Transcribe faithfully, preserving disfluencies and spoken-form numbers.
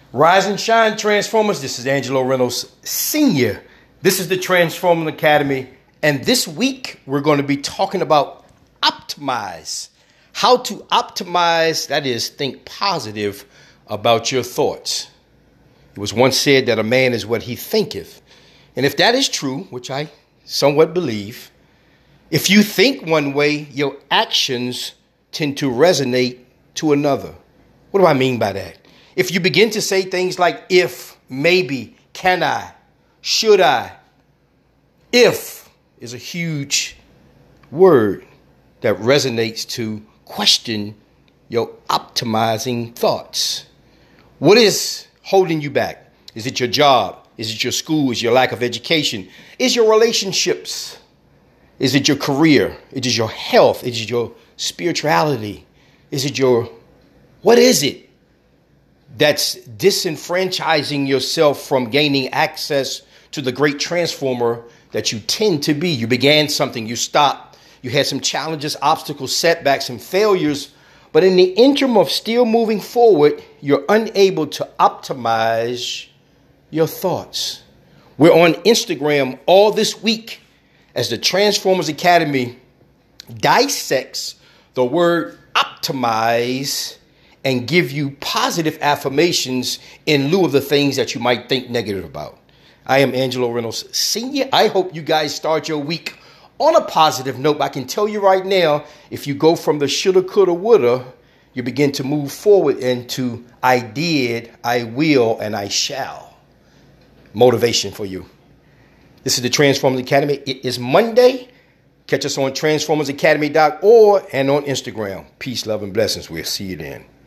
Rise and shine, Transformers. This is Angelo Reynolds Senior This is the Transforming Academy. And this week, we're going to be talking about optimize. How to optimize, that is, think positive about your thoughts. It was once said that a man is what he thinketh. And if that is true, which I somewhat believe, if you think one way, your actions tend to resonate to another. What do I mean by that? If you begin to say things like if, maybe, can I, should I, if is a huge word that resonates to question your optimizing thoughts. What is holding you back? Is it your job? Is it your school? Is it your lack of education? Is it your relationships? Is it your career? Is it your health? Is it your spirituality? Is it your, what is it that's disenfranchising yourself from gaining access to the great transformer that you tend to be? You began something, you stopped, you had some challenges, obstacles, setbacks, and failures. But in the interim of still moving forward, you're unable to optimize your thoughts. We're on Instagram all this week as the Transformers Academy dissects the word optimize and give you positive affirmations in lieu of the things that you might think negative about. I am Angelo Reynolds Senior I hope you guys start your week on a positive note. I can tell you right now, if you go from the shoulda, coulda, woulda, you begin to move forward into I did, I will, and I shall. Motivation for you. This is the Transformers Academy. It is Monday. Catch us on transformers academy dot org and on Instagram. Peace, love, and blessings. We'll see you then.